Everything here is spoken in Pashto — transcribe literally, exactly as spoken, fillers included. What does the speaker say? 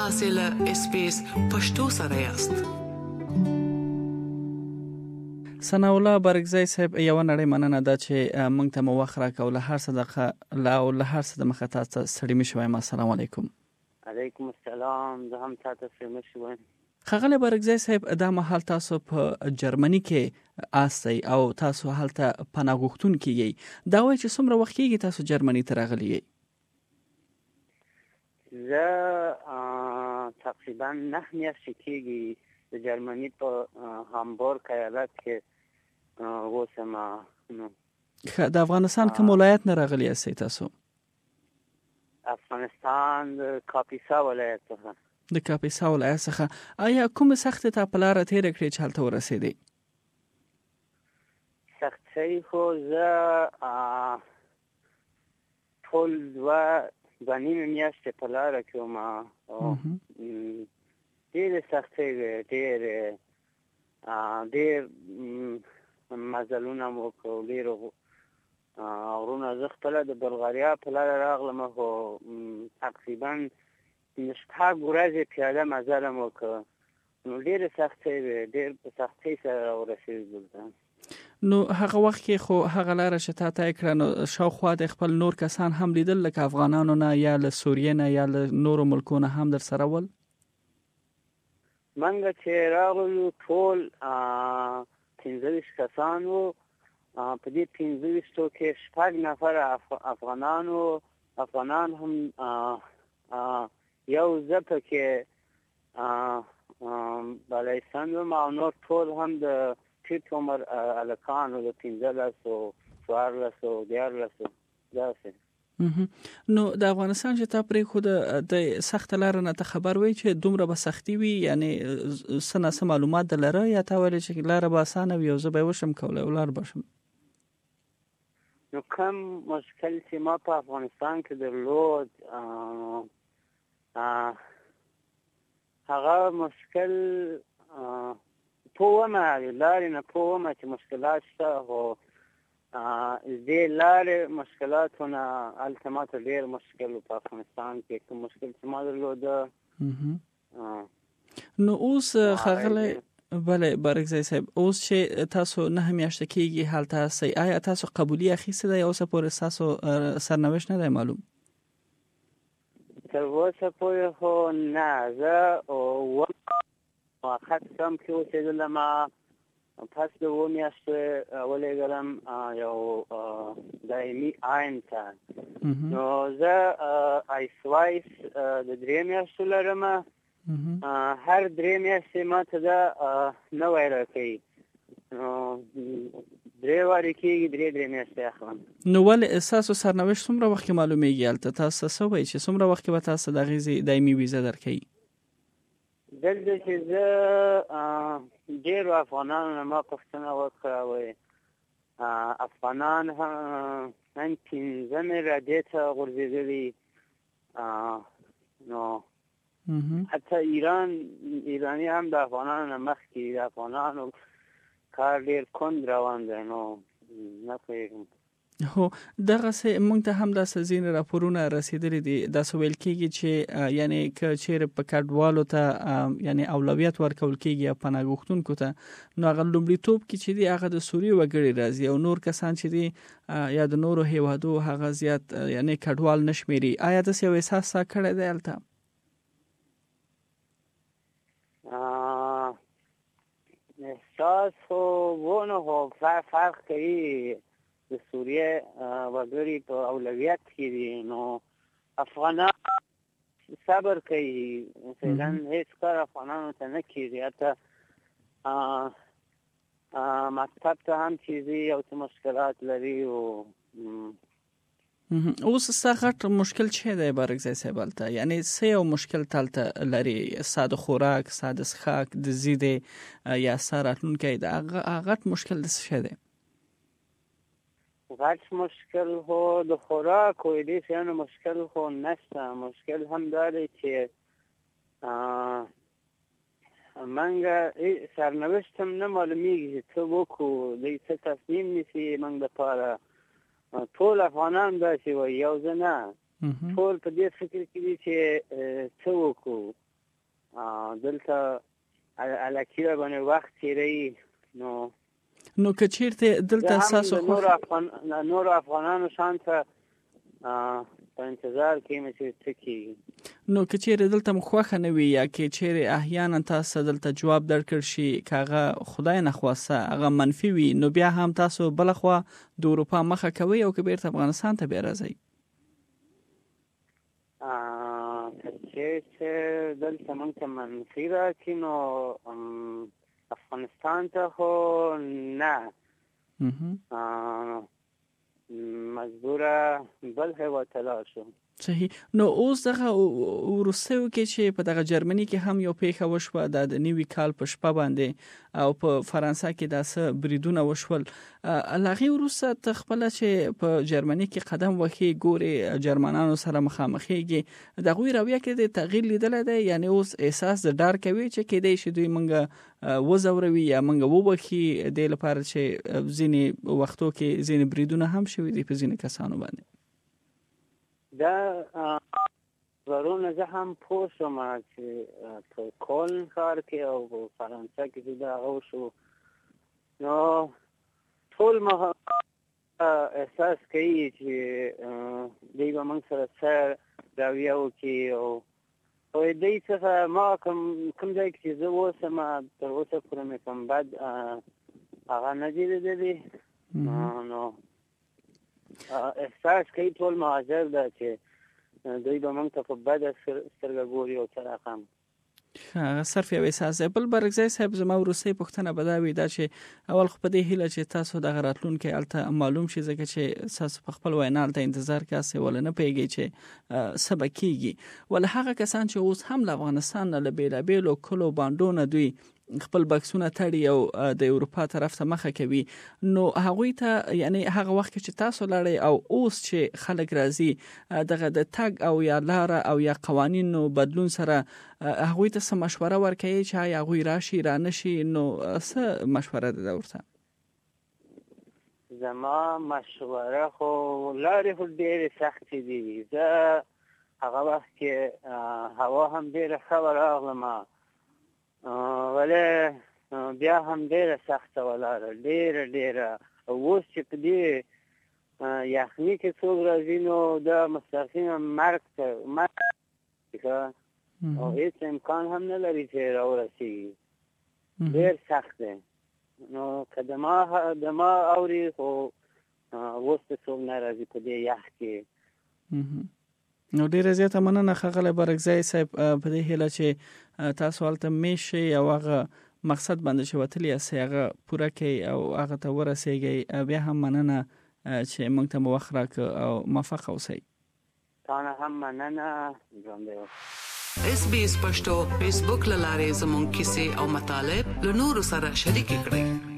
تاسو له اس بي اس پښتو سره یاست. ثناء الله برګزی صاحب یو نړۍ مننه ده چې موږ ته مو وخت راکوله هر صدقه لا او له هر څه د مخه تاسو سړی مې شوم. السلام علیکم. علیکم السلام. زه هم تاسو سره مشوم. خغله برګزی صاحب دا مهال تاسو په جرمني کې آسئ او تاسو هلته پناه غوښتون کیږئ. دا وایي چې څومره وخت کېږي تاسو جرمني ته راغلي یئ؟ زه تقریبا نه میاشتې کېږي د جرمني په هامبورګ ایالت کې اوسم. د افغانستان کوم ولایت نه راغلي یاستئ تاسو؟ افغانستان د کاپیسا ولایت څخه. د کاپیسا ولایت څخه. آیا کوم سخت ته په لار تیر کړی چې هلته ورسېدئ؟ سختۍ خو زه ټول دوه دوه نیمې میاشتې په لاره کې وم. ډېرې سختۍ وې، ډېرې ډېر مزلونه مو وکړو، ډېر غرونه. زه خپله د بلغاریا په لاره راغلم، خو تقریبا شپږ ورځې پیاده مزل مو وکړ. نو ډېرې سختۍ وې، ډېر په سختۍ سره راورسېدو. نو هغه وخت کې خو هغه لاره چې تا طی کړه، نو شاوخوا د خپل نور کسان هم لیدل، لکه افغانانو نه یا له سوریې نه یا له نورو ملکونو هم در سره ول؟ منګه چې راغلو ټول پنځه ویشت کسان وو. په دې پنځه ویشتو کې شپږ نفره افغانان وو. افغانان هم یو زه پکې بلایستان وم، او نور ټول هم د ټیټ عمر هلکان وو، د پنځلسو څوارلسو دیارلسو داسې. نو د افغانستان چې تا پرېښوده د سخته لاره نه ته خبر وی چې دومره به سختي وي؟ یعنی څه ناڅه معلومات د لره، یا تا ویلې چې لاره به اسانه وي او زه به یې وشم کولی او لار به شم؟ نو کوم مشکل چې ما په افغانستان کې درلود، هغه مشکل پوهمه، لارې نه پوهمه چې مشکلات شته. خو دې لارې مشکلاتونه هلته ماته ډېر مشکل په افغانستان کې، کوم مشکل چې ما درلوده. نو اوس ښاغلی بله برګزی صاحب، اوس چې تاسو نهه میاشتې کېږي هلته هستئ، آیا تاسو قبولي اخیستې ده یا اوسه پورې ستاسو سرنوشت نه دی معلوم؟ تر اوسه پورې خو نه. زه اووه خط کم کې اوسېدلم، پس د اووه میاشتې ولېږلم یو دایمي عین ته. نو زه آیسوایس د درې میاشتو لرم. هر درې میاشتې ما ته دا نوی راکوي. نو درې وارې کېږي، درې درې میاشتې اخلم. نو ولې ستاسو سرنوشت څومره وخت کې معلومېږي هلته؟ تاسو څه وایي چې څومره وخت کې به تاسو د هغې دایمي ویزه درکوي؟ دلته چې زه ډېرو افغانانو نه ما پوښتنه وکړه، وایي افغانان هم پنځه مې را دې ته غورځېدلي. نو حتی ایران ایرانی هم د افغانانو نه مخکې، د افغانانو کار ډېر کند روان دی. نو نه پوهېږم. هو دغسې موږ ته هم داسې ځینې راپورونه رسېدلي دي، داسې ویل کېږي چې یعنی که چیرې په کډوالو ته یعنی اولویت ورکول کېږي یا پناه غوښتونکو ته، نو هغه لومړیتوب کې چې دی هغه د سوریې وګړي راځي، او نور کسان چې دي یا د نورو هیوادو هغه زیات یعنی کډوال نه شمېري. آیا داسې یو احساس تا کړی دی هلته؟ احساس خو ونه، خو فرق کوي. د سوریې وګړي په اولویت کې دي، نو افغانان صبر کوي. مثلا هیڅ کار افغانانو ته نه کېږي. حتی مکتب ته هم چې ځي یو څه مشکلات لري. اوس ستا غټ مشکل چی دی برګزی صاحب هلته؟ یعنی څه یو مشکل ته هلته لري؟ ستا د خوراک، ستا د څښاک، د ضد یا ستا راتلونکی، د هغه غټ مشکل د څه شی دی؟ غټ مشکل خو د خوراک او دې شیانو مشکل خو نشته. مشکل هم دا دی چې منګه سرنوشت هم نه معلومیږي چې څه وکړو، دوی څه تصمیم نیسي موږ دپاره. ټول افغانان داسې وایي، یو زه نه. ټول په دې فکر کې دي چې څه وکړو. دلته الکی را باندې وخت تیری نو نو که چیرته دلته اساسو خو نور افغان نور افغانانو شانته په انتظار کې مې چې تکي نو که چیرې دلته مخوخه نه وي یا کې چیرې احیانا تاسو دلته جواب درکړ شي کاغه خدای نه خواسته هغه منفي وي نو بیا هم تاسو بلخوا د اروپا مخه کوي او که بیرته افغانستان ته بیا راځي چې دلته موږ ته منفي راکړي نو افغانستان ته خو نه مجبوره بل هیواد ته لاړ شو. صحیح. نو اوس دغه وروستیو کې چې په دغه جرمني کې هم یو پیښه وشوه د نیوي کال په شپه باندې او په فرانسه کې داسه بریدونه وشول هغې وروسته ته خپله چې په جرمني کې قدم وهې ګورې جرمنانو سره مخامخېږي د هغوی رویه کې د تغییر لیدلی دی یعنی اوس احساس د ډار کوي چې کیدای شي دوی موږ وځوروي یا موږ وبخي دې لپاره چې ځینې وختو کې ځینې بریدونه هم شوي دي په ځینې کسانو باندې دا ضرورونه زه هم پوه شوم چې په کولن ښار کې او په فرانسه کې چې دا هغه وشو نو ټول احساس کوي چې دوی به موږ سره څه رویه وکړي او او دوی څخه ما کوم کوم ځای کې چې زه اوسم تر اوسه پورې مې کوم بد هغه نه دي لیدلي نو احساس کوي ټول مهاجر ده چې دوی به موږ ته په بده سترګه ګوري او څه رقم هغه صرف یو احساس دی. بل برګزی صاحب زما وروستۍ پوښتنه به دا وي دا چې اول خو په دې هیله چې تاسو دغه راتلونکی هلته معلوم شي ځکه چې تاسو په خپل وینا هلته انتظار کاسئ ولی نه پوهېږئ چې څه به کېږي ولی هغه کسان چې اوس هم له افغانستان نه له بېلابېلو کلو بانډو نه دوی خپل بکسونه تړي او د اروپا طرف ته مخه کوي نو هغوی ته یعنی هغه وخت چې تاسو لاړئ او اوس چې خلک راځي دغه د تګ او یا لاره او یا قوانینو بدلون سره هغوی ته څه مشوره ورکوي چې آیا هغوی راشي را نشي نو څه مشوره ده ورته؟ زما مشوره خو لارې خو ډېرې سختې دي. زه هغه وخت کې هوا هم ډېره ښه ورغلمه ولی بیا هم ډیره سخته ولاړه ډیره ډیره اوس چې په دې یخني کې څوک راځي نو د مستقیمه مرګ ته مرګ او هیڅ امکان هم نه لري چې راورسېږي ډېر سخت دی نو که دما دما اوري خو اوس ته څوک نه راځي په دې یخ کې نو ډیره زیاته مننه ښاغلی برګزی صاحب په دې هیله چې تاسو هلته میش شئ او هغه مقصد باندې چې وتلي یاستئ هغه پوره کړئ او هغه ته ورسېږئ. بیا هم مننه چې موږ ته مو وخت راکړ او موفق اوسئ. تا نه هم مننه. ژوندی اوسئ. اس بي اس پښتو فیسبوک له لارې زموږ کیسې او مطالب له نورو سره شریک کړئ.